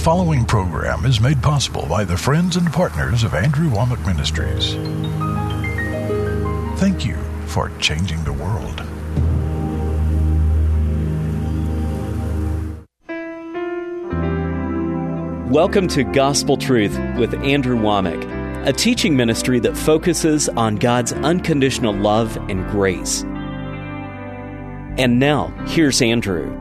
following program is made possible by the friends and partners of Andrew Wommack Ministries. Thank you for changing the world. Welcome to Gospel Truth with Andrew Wommack, a teaching ministry that focuses on God's unconditional love and grace. And now, here's Andrew.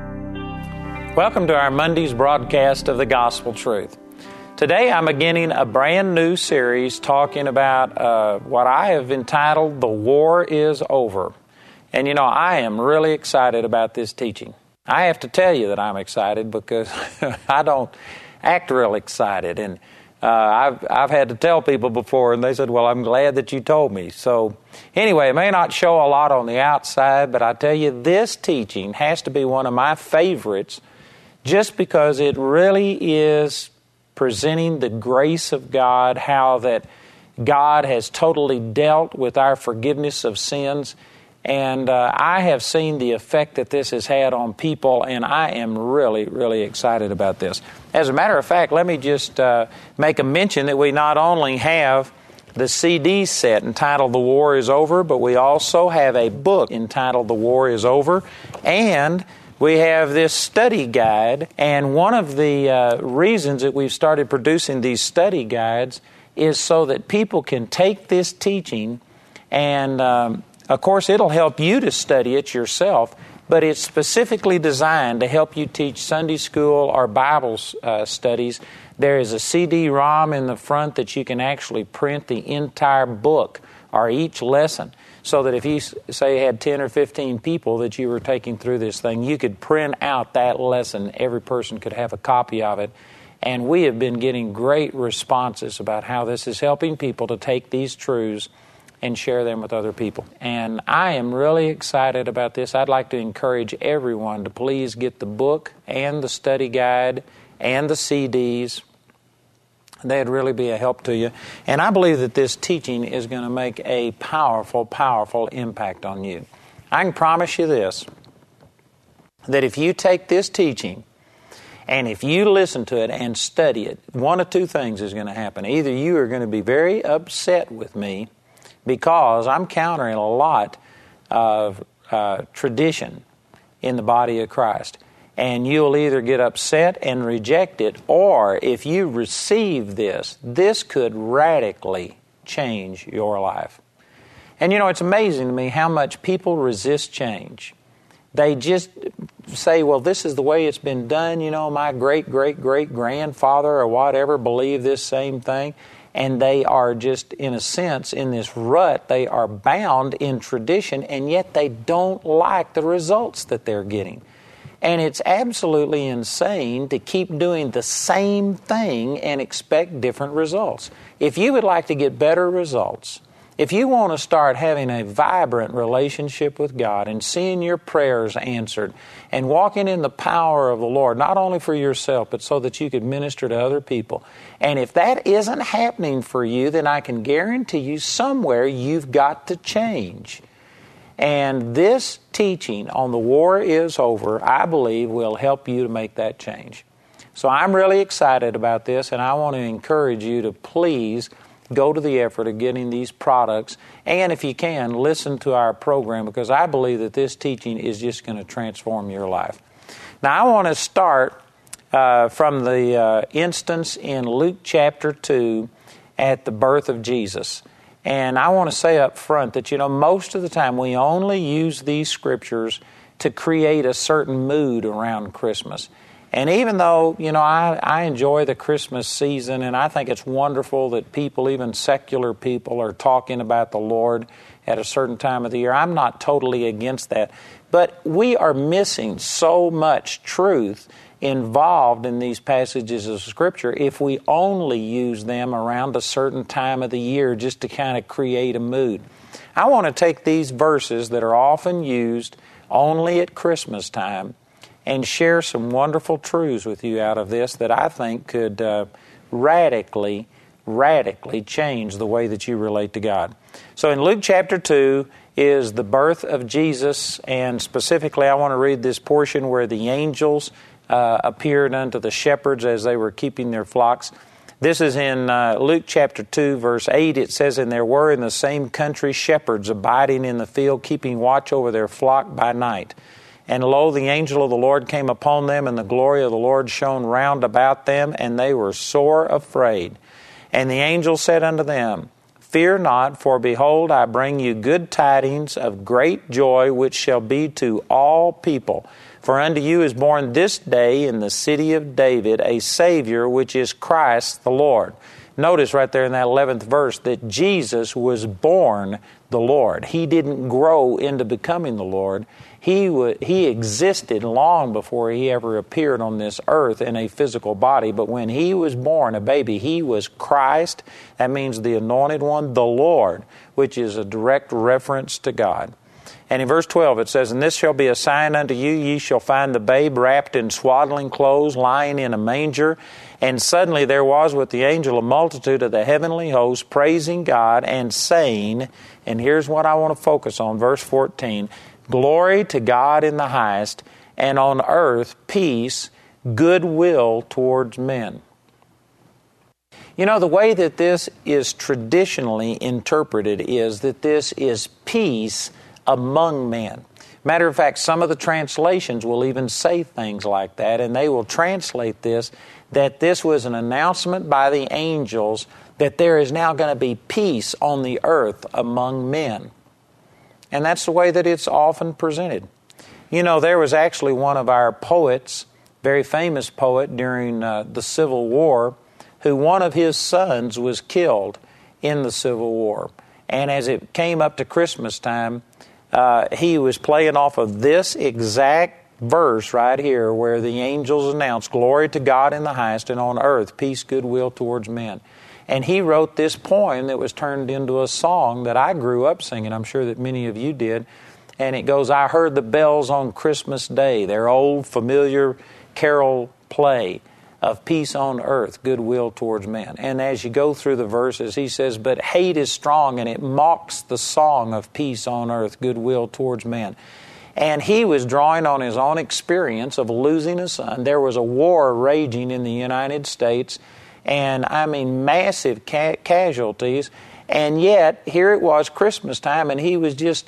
Welcome to our Monday's broadcast of the Gospel Truth. Today I'm beginning a brand new series talking about what I have entitled, The War is Over. And you know, I am really excited about this teaching. I have to tell you that I'm excited because I don't act real excited. And I've had to tell people before, and they said, well, I'm glad that you told me. So anyway, it may not show a lot on the outside, but I tell you, this teaching has to be one of my favorites just because it really is presenting the grace of God, how that God has totally dealt with our forgiveness of sins. And I have seen the effect that this has had on people, and I am really, really excited about this. As a matter of fact, let me just make a mention that we not only have the CD set entitled The War is Over, but we also have a book entitled The War is Over, and we have this study guide. And one of the reasons that we've started producing these study guides is so that people can take this teaching and of course, it'll help you to study it yourself, but it's specifically designed to help you teach Sunday school or Bible studies. There is a CD-ROM in the front that you can actually print the entire book or each lesson, so that if you, say, had 10 or 15 people that you were taking through this thing, you could print out that lesson. Every person could have a copy of it. And we have been getting great responses about how this is helping people to take these truths and share them with other people. And I am really excited about this. I'd like to encourage everyone to please get the book and the study guide and the CDs. They'd really be a help to you. And I believe that this teaching is going to make a powerful, powerful impact on you. I can promise you this, that if you take this teaching and if you listen to it and study it, one of two things is going to happen. Either you are going to be very upset with me because I'm countering a lot of tradition in the body of Christ. And you'll either get upset and reject it, or if you receive this, this could radically change your life. And you know, it's amazing to me how much people resist change. They just say, well, this is the way it's been done. You know, my great-great-great-grandfather or whatever believed this same thing. And they are just, in a sense, in this rut. They are bound in tradition, and yet they don't like the results that they're getting. And it's absolutely insane to keep doing the same thing and expect different results. If you would like to get better results, if you want to start having a vibrant relationship with God and seeing your prayers answered and walking in the power of the Lord, not only for yourself, but so that you could minister to other people. And if that isn't happening for you, then I can guarantee you somewhere you've got to change. And this teaching on The War is Over, I believe, will help you to make that change. So I'm really excited about this, and I want to encourage you to please go to the effort of getting these products, and if you can, listen to our program, because I believe that this teaching is just going to transform your life. Now, I want to start from the instance in Luke chapter 2 at the birth of Jesus. And I want to say up front that, you know, most of the time we only use these scriptures to create a certain mood around Christmas. And even though, you know, I enjoy the Christmas season, and I think it's wonderful that people, even secular people, are talking about the Lord at a certain time of the year. I'm not totally against that. But we are missing so much truth involved in these passages of Scripture if we only use them around a certain time of the year just to kind of create a mood. I want to take these verses that are often used only at Christmas time and share some wonderful truths with you out of this that I think could radically change the way that you relate to God. So in Luke chapter 2 is the birth of Jesus, and specifically I want to read this portion where the angels appeared unto the shepherds as they were keeping their flocks. This is in Luke chapter 2, verse 8. It says, "And there were in the same country shepherds abiding in the field, keeping watch over their flock by night. And lo, the angel of the Lord came upon them, and the glory of the Lord shone round about them, and they were sore afraid. And the angel said unto them, Fear not, for behold, I bring you good tidings of great joy, which shall be to all people. For unto you is born this day in the city of David a Savior, which is Christ the Lord." Notice right there in that 11th verse that Jesus was born the Lord. He didn't grow into becoming the Lord. He existed long before He ever appeared on this earth in a physical body. But when He was born, a baby, He was Christ. That means the Anointed One, the Lord, which is a direct reference to God. And in verse 12 it says, "And this shall be a sign unto you, ye shall find the babe wrapped in swaddling clothes, lying in a manger. And suddenly there was with the angel a multitude of the heavenly host, praising God and saying," and here's what I want to focus on, verse 14, "Glory to God in the highest, and on earth peace, goodwill towards men." You know, the way that this is traditionally interpreted is that this is peace among men. Matter of fact, some of the translations will even say things like that, and they will translate this, that this was an announcement by the angels that there is now going to be peace on the earth among men. And that's the way that it's often presented. You know, there was actually one of our poets, very famous poet during the Civil War, who one of his sons was killed in the Civil War. And as it came up to Christmas time, he was playing off of this exact verse right here where the angels announced, "Glory to God in the highest, and on earth peace, goodwill towards men." And he wrote this poem that was turned into a song that I grew up singing. I'm sure that many of you did. And it goes, "I heard the bells on Christmas Day, their old familiar carol play of peace on earth, goodwill towards men." And as you go through the verses, he says, "But hate is strong, and it mocks the song of peace on earth, goodwill towards men." And he was drawing on his own experience of losing a son. There was a war raging in the United States, and I mean massive casualties. And yet, here it was Christmas time, and he was just,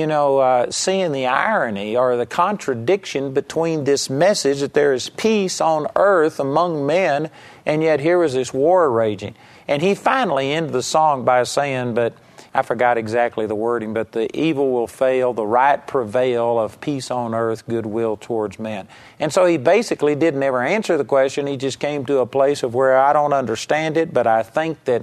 seeing the irony or the contradiction between this message that there is peace on earth among men, and yet here was this war raging. And he finally ended the song by saying, but I forgot exactly the wording, but the evil will fail, the right prevail of peace on earth, goodwill towards men. And so he basically didn't ever answer the question. He just came to a place of where I don't understand it, but I think that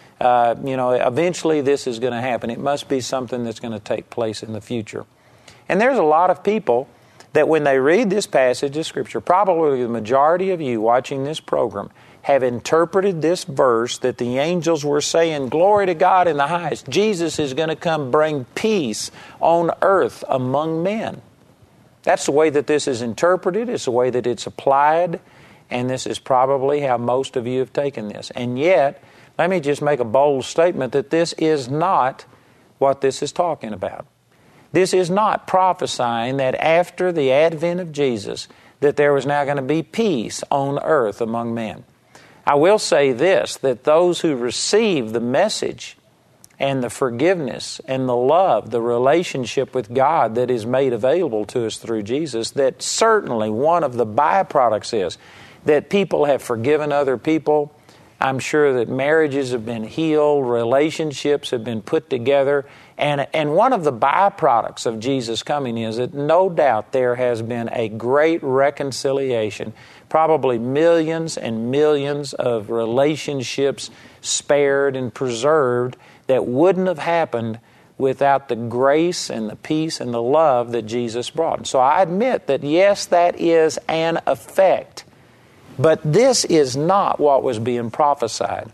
eventually this is going to happen. It must be something that's going to take place in the future. And there's a lot of people that when they read this passage of Scripture, probably the majority of you watching this program, have interpreted this verse that the angels were saying, "Glory to God in the highest. Jesus is going to come bring peace on earth among men." That's the way that this is interpreted. It's the way that it's applied. And this is probably how most of you have taken this. And yet, let me just make a bold statement that this is not what this is talking about. This is not prophesying that after the advent of Jesus, that there was now going to be peace on earth among men. I will say this, that those who receive the message and the forgiveness and the love, the relationship with God that is made available to us through Jesus, that certainly one of the byproducts is that people have forgiven other people. I'm sure that marriages have been healed, relationships have been put together, and one of the byproducts of Jesus coming is that no doubt there has been a great reconciliation, probably millions and millions of relationships spared and preserved that wouldn't have happened without the grace and the peace and the love that Jesus brought. So I admit that yes, that is an effect. But this is not what was being prophesied.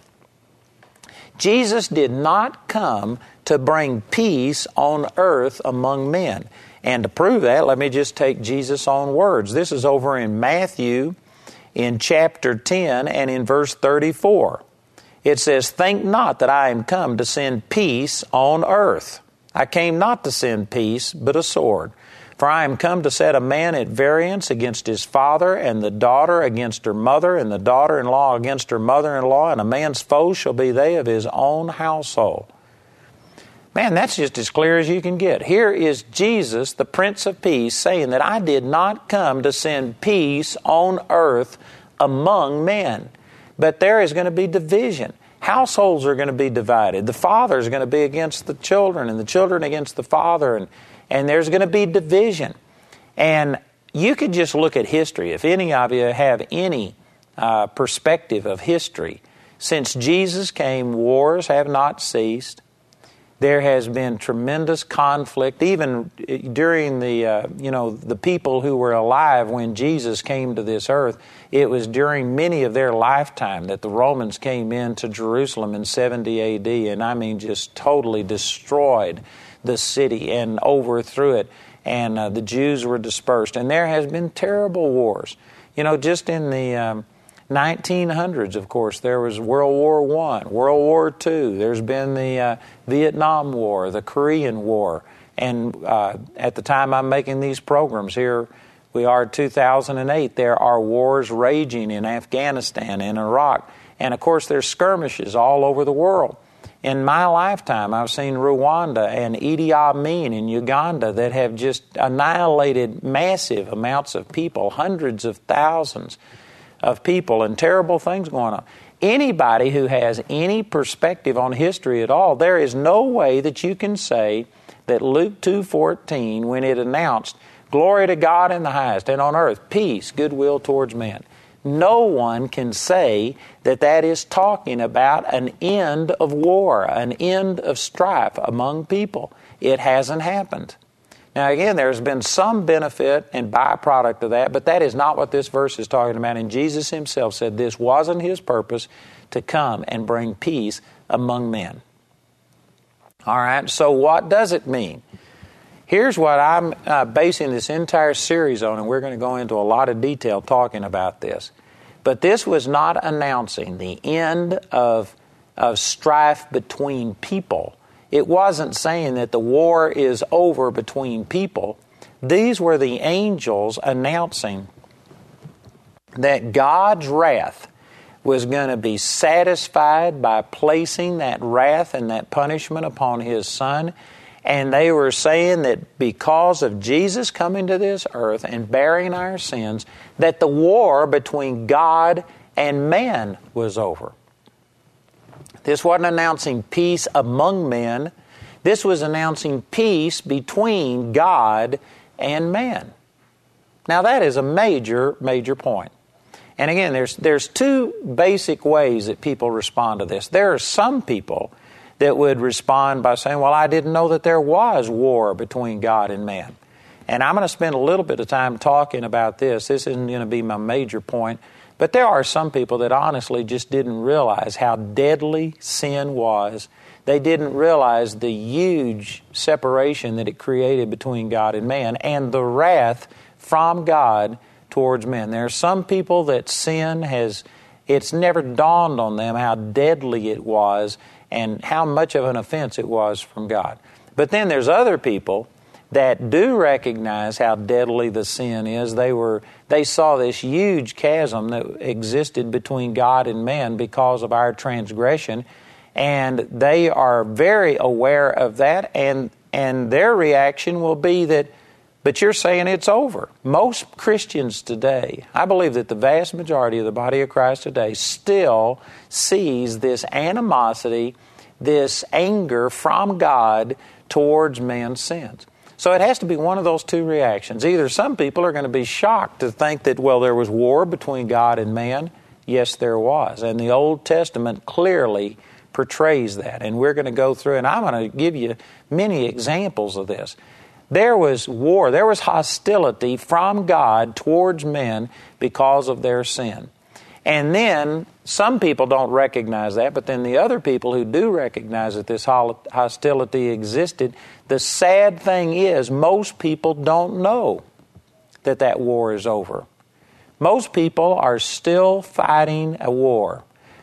Jesus did not come to bring peace on earth among men. And to prove that, let me just take Jesus' own words. This is over in Matthew in chapter 10 and in verse 34. It says, "Think not that I am come to send peace on earth. I came not to send peace, but a sword. For I am come to set a man at variance against his father, and the daughter against her mother, and the daughter-in-law against her mother-in-law, and a man's foes shall be they of his own household. Man, that's just as clear as you can get. Here is Jesus, the Prince of Peace, saying that I did not come to send peace on earth among men, but there is going to be division. Households are going to be divided. The father is going to be against the children, and the children against the father, and there's going to be division. And you could just look at history. If any of you have any perspective of history, since Jesus came, wars have not ceased. There has been tremendous conflict, even during the people who were alive when Jesus came to this earth. It was during many of their lifetime that the Romans came into Jerusalem in 70 A.D. and I mean just totally destroyed the city and overthrew it. And the Jews were dispersed. And there has been terrible wars. Just in the 1900s, of course, there was World War I, World War II. There's been the Vietnam War, the Korean War. And at the time I'm making these programs, here we are 2008, there are wars raging in Afghanistan and Iraq. And, of course, there's skirmishes all over the world. In my lifetime, I've seen Rwanda and Idi Amin in Uganda that have just annihilated massive amounts of people, hundreds of thousands of people, and terrible things going on. Anybody who has any perspective on history at all, there is no way that you can say that Luke 2:14, when it announced, glory to God in the highest, and on earth peace, goodwill towards men. No one can say that that is talking about an end of war, an end of strife among people. It hasn't happened. Now, again, there's been some benefit and byproduct of that, but that is not what this verse is talking about. And Jesus himself said this wasn't his purpose to come and bring peace among men. All right, so what does it mean? Here's what I'm basing this entire series on, and we're going to go into a lot of detail talking about this. But this was not announcing the end of strife between people. It wasn't saying that the war is over between people. These were the angels announcing that God's wrath was going to be satisfied by placing that wrath and that punishment upon His Son. And they were saying that because of Jesus coming to this earth and bearing our sins, that the war between God and man was over. This wasn't announcing peace among men. This was announcing peace between God and man. Now that is a major, major point. And again, there's two basic ways that people respond to this. There are some people that would respond by saying, well, I didn't know that there was war between God and man. And I'm going to spend a little bit of time talking about this. This isn't going to be my major point. But there are some people that honestly just didn't realize how deadly sin was. They didn't realize the huge separation that it created between God and man and the wrath from God towards men. There are some people that sin it's never dawned on them how deadly it was and how much of an offense it was from God. But then there's other people that do recognize how deadly the sin is. They saw this huge chasm that existed between God and man because of our transgression, and they are very aware of that, and their reaction will be that, but you're saying it's over. Most Christians today, I believe that the vast majority of the body of Christ today still sees this animosity, this anger from God towards man's sins. So it has to be one of those two reactions. Either some people are going to be shocked to think that, well, there was war between God and man. Yes, there was. And the Old Testament clearly portrays that. And we're going to go through, and I'm going to give you many examples of this. There was war, there was hostility from God towards men because of their sin. And then some people don't recognize that, but then the other people who do recognize that this hostility existed, the sad thing is most people don't know that that war is over. Most people are still fighting a war.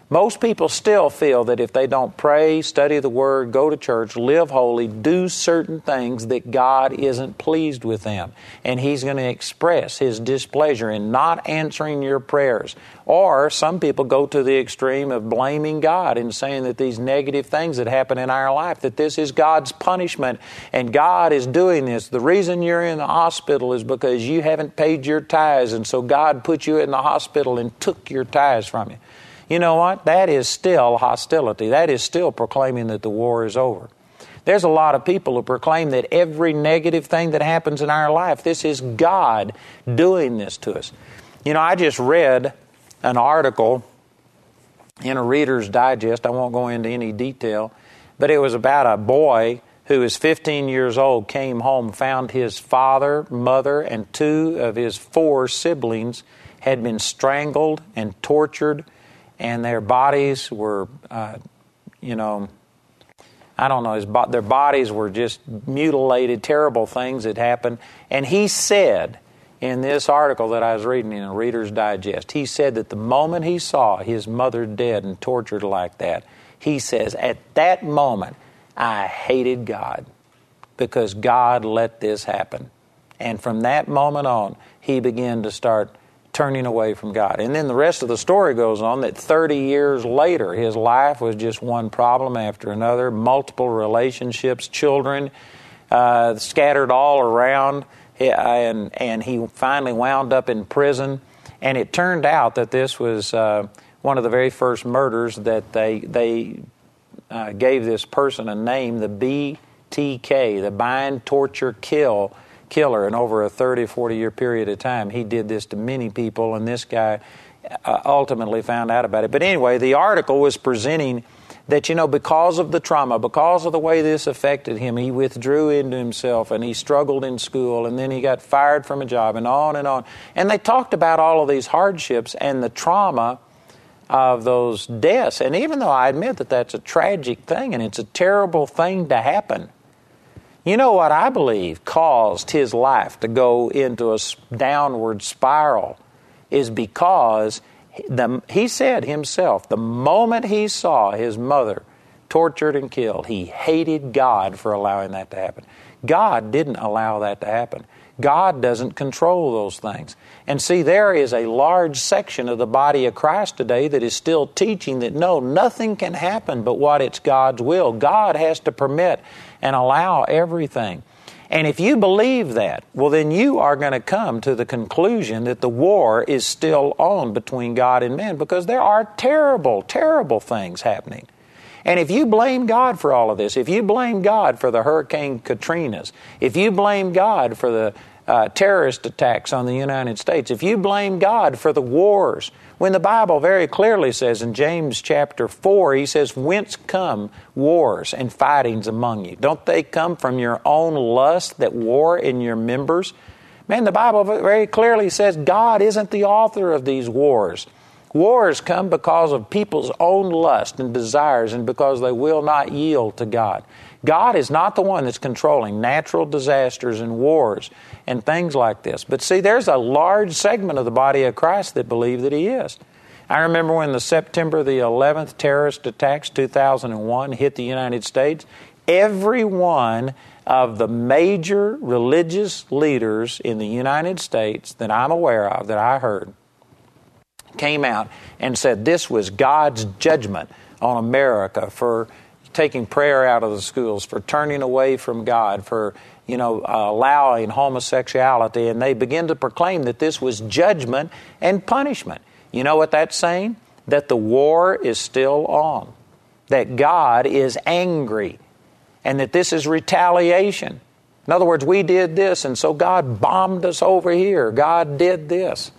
Most people still feel that if they don't pray, study the Word, go to church, live holy, do certain things, that God isn't pleased with them. And He's going to express His displeasure in not answering your prayers. Or some people go to the extreme of blaming God and saying that these negative things that happen in our life, that this is God's punishment and God is doing this. The reason you're in the hospital is because you haven't paid your tithes, and so God put you in the hospital and took your tithes from you. You know what? That is still hostility. That is still proclaiming that the war is over. There's a lot of people who proclaim that every negative thing that happens in our life, this is God doing this to us. You know, I just read an article in a Reader's Digest. I won't go into any detail, but it was about a boy who is 15 years old, came home, found his father, mother, and 2 of his 4 siblings had been strangled and tortured, and their bodies were, their bodies were just mutilated, terrible things had happened. And he said, in this article that I was reading in a Reader's Digest, he said that the moment he saw his mother dead and tortured like that, he says, at that moment, I hated God because God let this happen. And from that moment on, he began to start turning away from God. And then the rest of the story goes on that 30 years later, his life was just one problem after another, multiple relationships, children scattered all around, and he finally wound up in prison. And it turned out that this was one of the very first murders that they gave this person a name, the BTK, the Bind, Torture, Kill killer. And over a 30, 40-year period of time, he did this to many people, and this guy ultimately found out about it. But anyway, the article was presenting that, because of the trauma, because of the way this affected him, he withdrew into himself, and he struggled in school, and then he got fired from a job, and on and on. And they talked about all of these hardships and the trauma of those deaths. And even though I admit that that's a tragic thing, and it's a terrible thing to happen, you know what I believe caused his life to go into a downward spiral is because he said himself, the moment he saw his mother tortured and killed, he hated God for allowing that to happen. God didn't allow that to happen. God doesn't control those things. And see, there is a large section of the body of Christ today that is still teaching that no, nothing can happen but what it's God's will. God has to permit and allow everything. And if you believe that, well, then you are going to come to the conclusion that the war is still on between God and man, because there are terrible, terrible things happening. And if you blame God for all of this, if you blame God for the Hurricane Katrinas, if you blame God for the terrorist attacks on the United States, if you blame God for the wars, when the Bible very clearly says in James chapter 4, he says, whence come wars and fightings among you? Don't they come from your own lust that war in your members? Man, the Bible very clearly says God isn't the author of these wars. Wars come because of people's own lust and desires and because they will not yield to God. God is not the one that's controlling natural disasters and wars and things like this. But see, there's a large segment of the body of Christ that believe that He is. I remember when the September the 11th terrorist attacks, 2001, hit the United States, every one of the major religious leaders in the United States that I'm aware of, that I heard, came out and said this was God's judgment on America for taking prayer out of the schools, for turning away from God, for allowing homosexuality, and they begin to proclaim that this was judgment and punishment. You know what that's saying? That the war is still on, that God is angry, and that this is retaliation. In other words, we did this, and so God bombed us over here. God did this.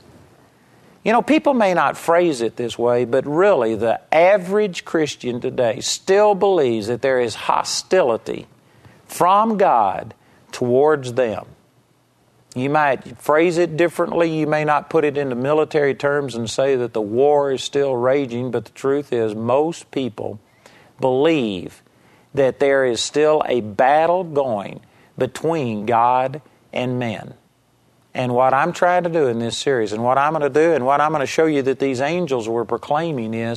People may not phrase it this way, but really the average Christian today still believes that there is hostility from God towards them. You might phrase it differently. You may not put it into military terms and say that the war is still raging, but the truth is most people believe that there is still a battle going between God and men. And what I'm trying to do in this series, and what I'm going to do, and what I'm going to show you that these angels were proclaiming is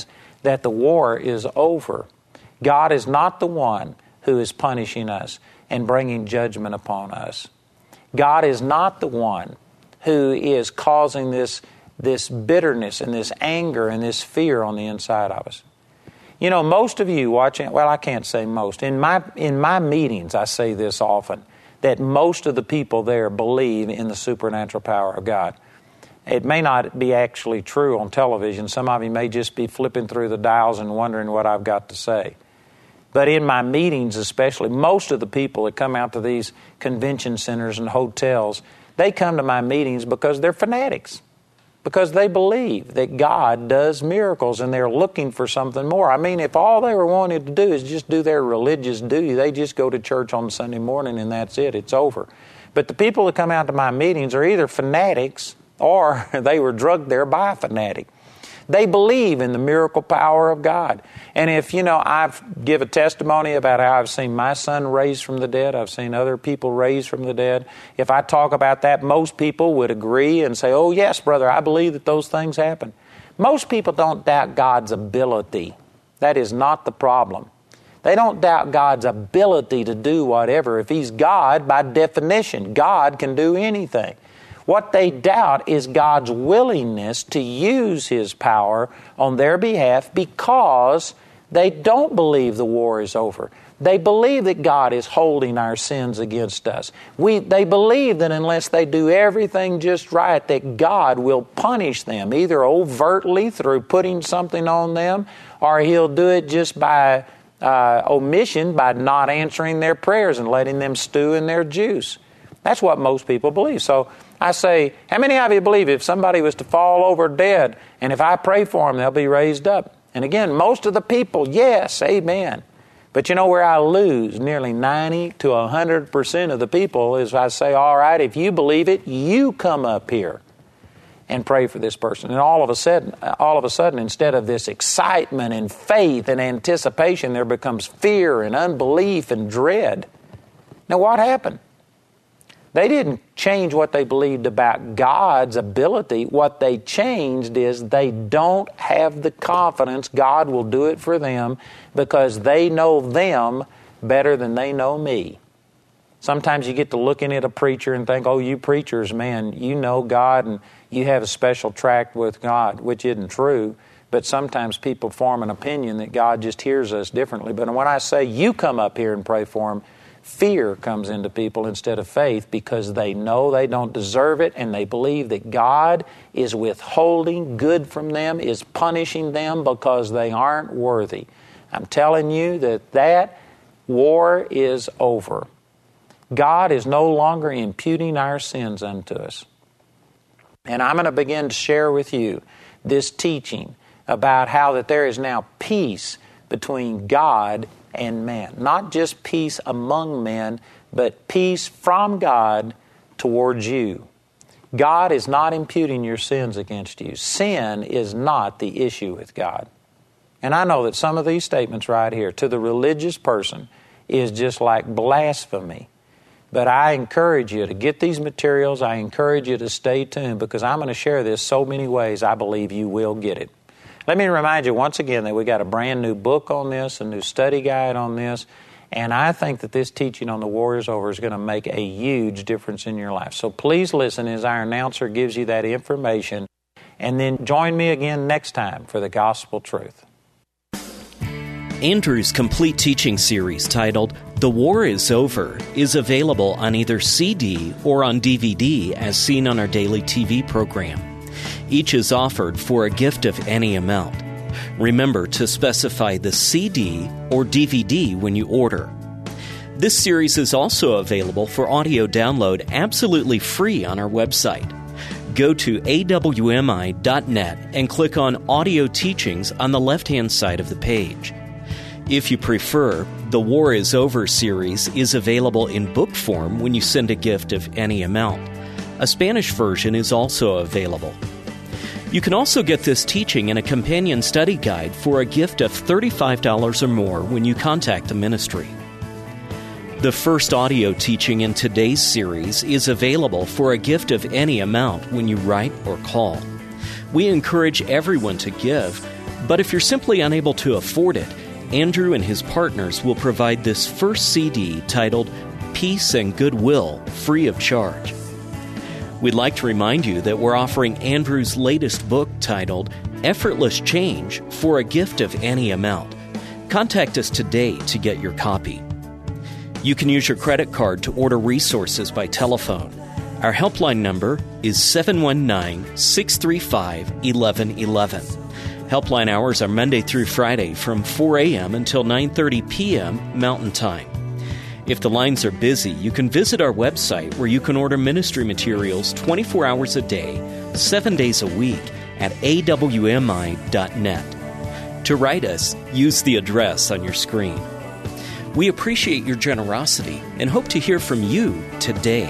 that the war is over. God is not the one who is punishing us and bringing judgment upon us. God is not the one who is causing this bitterness and this anger and this fear on the inside of us. You know, most of you watching, well, I can't say most. In my meetings, I say this often, that most of the people there believe in the supernatural power of God. It may not be actually true on television. Some of you may just be flipping through the dials and wondering what I've got to say. But in my meetings especially, most of the people that come out to these convention centers and hotels, they come to my meetings because they're fanatics, because they believe that God does miracles and they're looking for something more. I mean, if all they were wanting to do is just do their religious duty, they just go to church on Sunday morning and that's it, it's over. But the people that come out to my meetings are either fanatics or they were drugged there by a fanatic. They believe in the miracle power of God. And if, I've give a testimony about how I've seen my son raised from the dead, I've seen other people raised from the dead. If I talk about that, most people would agree and say, oh, yes, brother, I believe that those things happen. Most people don't doubt God's ability. That is not the problem. They don't doubt God's ability to do whatever. If He's God, by definition, God can do anything. What they doubt is God's willingness to use His power on their behalf because they don't believe the war is over. They believe that God is holding our sins against us. They believe that unless they do everything just right, that God will punish them, either overtly through putting something on them, or He'll do it just by omission, by not answering their prayers and letting them stew in their juice. That's what most people believe. So I say, how many of you believe if somebody was to fall over dead, and if I pray for them, they'll be raised up? And again, most of the people, yes, amen. But you know where I lose nearly 90 to 100% of the people is I say, all right, if you believe it, you come up here and pray for this person. And all of a sudden, instead of this excitement and faith and anticipation, there becomes fear and unbelief and dread. Now, what happened? They didn't change what they believed about God's ability. What they changed is they don't have the confidence God will do it for them because they know them better than they know me. Sometimes you get to looking at a preacher and think, oh, you preachers, man, you know God and you have a special tract with God, which isn't true. But sometimes people form an opinion that God just hears us differently. But when I say you come up here and pray for them, fear comes into people instead of faith because they know they don't deserve it and they believe that God is withholding good from them, is punishing them because they aren't worthy. I'm telling you that war is over. God is no longer imputing our sins unto us. And I'm going to begin to share with you this teaching about how that there is now peace between God and man. Not just peace among men, but peace from God towards you. God is not imputing your sins against you. Sin is not the issue with God. And I know that some of these statements right here to the religious person is just like blasphemy. But I encourage you to get these materials. I encourage you to stay tuned because I'm going to share this so many ways I believe you will get it. Let me remind you once again that we got a brand new book on this, a new study guide on this, and I think that this teaching on the war is over is going to make a huge difference in your life. So please listen as our announcer gives you that information, and then join me again next time for the Gospel Truth. Andrew's complete teaching series titled The War is Over is available on either CD or on DVD as seen on our daily TV program. Each is offered for a gift of any amount. Remember to specify the CD or DVD when you order. This series is also available for audio download absolutely free on our website. Go to awmi.net and click on Audio Teachings on the left-hand side of the page. If you prefer, the War is Over series is available in book form when you send a gift of any amount. A Spanish version is also available. You can also get this teaching and a companion study guide for a gift of $35 or more when you contact the ministry. The first audio teaching in today's series is available for a gift of any amount when you write or call. We encourage everyone to give, But if you're simply unable to afford it, Andrew and his partners will provide this first CD titled Peace and Goodwill free of charge. We'd like to remind you that we're offering Andrew's latest book titled Effortless Change for a gift of any amount. Contact us today to get your copy. You can use your credit card to order resources by telephone. Our helpline number is 719-635-1111. Helpline hours are Monday through Friday from 4 a.m. until 9:30 p.m. Mountain Time. If the lines are busy, you can visit our website where you can order ministry materials 24 hours a day, 7 days a week at awmi.net. To write us, use the address on your screen. We appreciate your generosity and hope to hear from you today.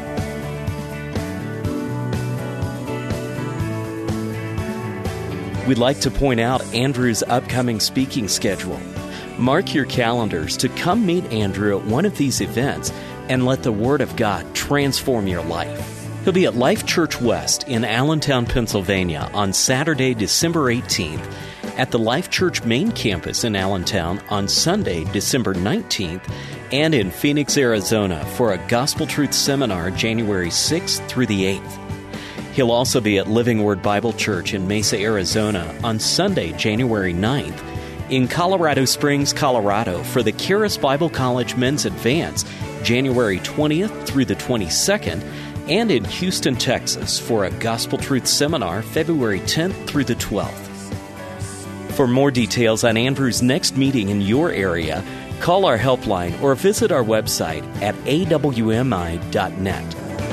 We'd like to point out Andrew's upcoming speaking schedule. Mark your calendars to come meet Andrew at one of these events and let the Word of God transform your life. He'll be at Life Church West in Allentown, Pennsylvania on Saturday, December 18th, at the Life Church main campus in Allentown on Sunday, December 19th, and in Phoenix, Arizona for a Gospel Truth Seminar January 6th through the 8th. He'll also be at Living Word Bible Church in Mesa, Arizona on Sunday, January 9th, in Colorado Springs, Colorado for the Charis Bible College Men's Advance January 20th through the 22nd, and in Houston, Texas for a Gospel Truth Seminar February 10th through the 12th. For more details on Andrew's next meeting in your area, call our helpline or visit our website at awmi.net.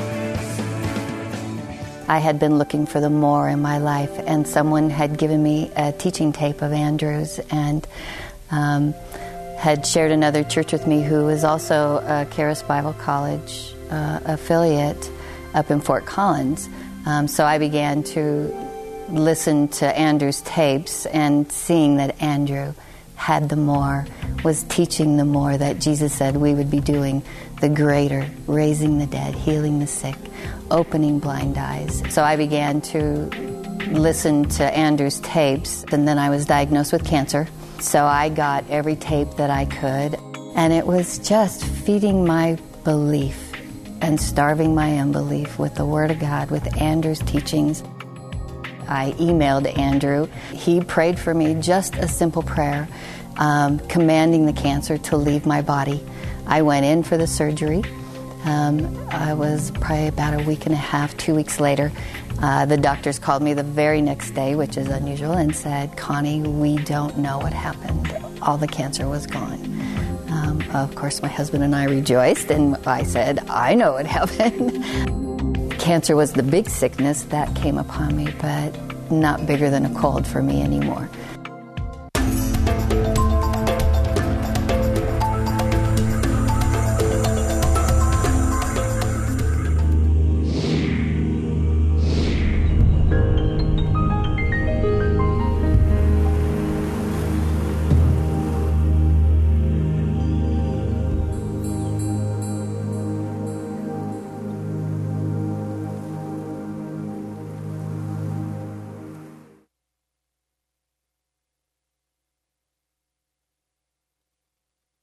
I had been looking for the more in my life, and someone had given me a teaching tape of Andrew's and had shared another church with me who was also a Charis Bible College affiliate up in Fort Collins. So I began to listen to Andrew's tapes and seeing that Andrew had the more, was teaching the more that Jesus said we would be doing, the greater, raising the dead, healing the sick, opening blind eyes. So I began to listen to Andrew's tapes, and then I was diagnosed with cancer. So I got every tape that I could, and it was just feeding my belief and starving my unbelief with the Word of God, with Andrew's teachings. I emailed Andrew. He prayed for me, just a simple prayer, commanding the cancer to leave my body. I went in for the surgery. I was probably about a week and a half, 2 weeks later. The doctors called me the very next day, which is unusual, and said, "Connie, we don't know what happened. All the cancer was gone." Of course, my husband and I rejoiced, and I said, "I know what happened." Cancer was the big sickness that came upon me, but not bigger than a cold for me anymore.